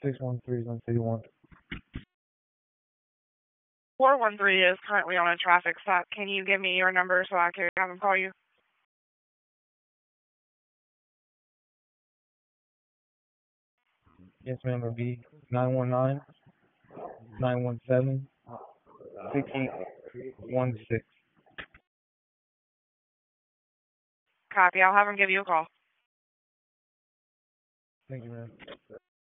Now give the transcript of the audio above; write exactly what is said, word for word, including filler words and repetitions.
six one three is on city one. four one three is currently on a traffic stop. Can you give me your number so I can have him call you? Yes, ma'am. It'll be nine one nine, nine one seven, six eight one six. Copy. I'll have him give you a call. Thank you, ma'am.